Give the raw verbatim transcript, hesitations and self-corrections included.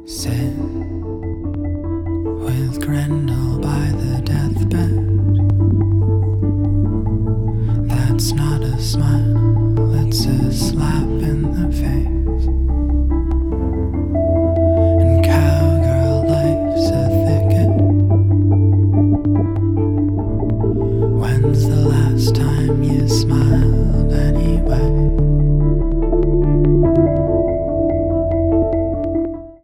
Sit with Grendel by the deathbed. That's not a smile, it's a slap in the face. And cowgirl life's a thicket. When's the last time you smiled anyway?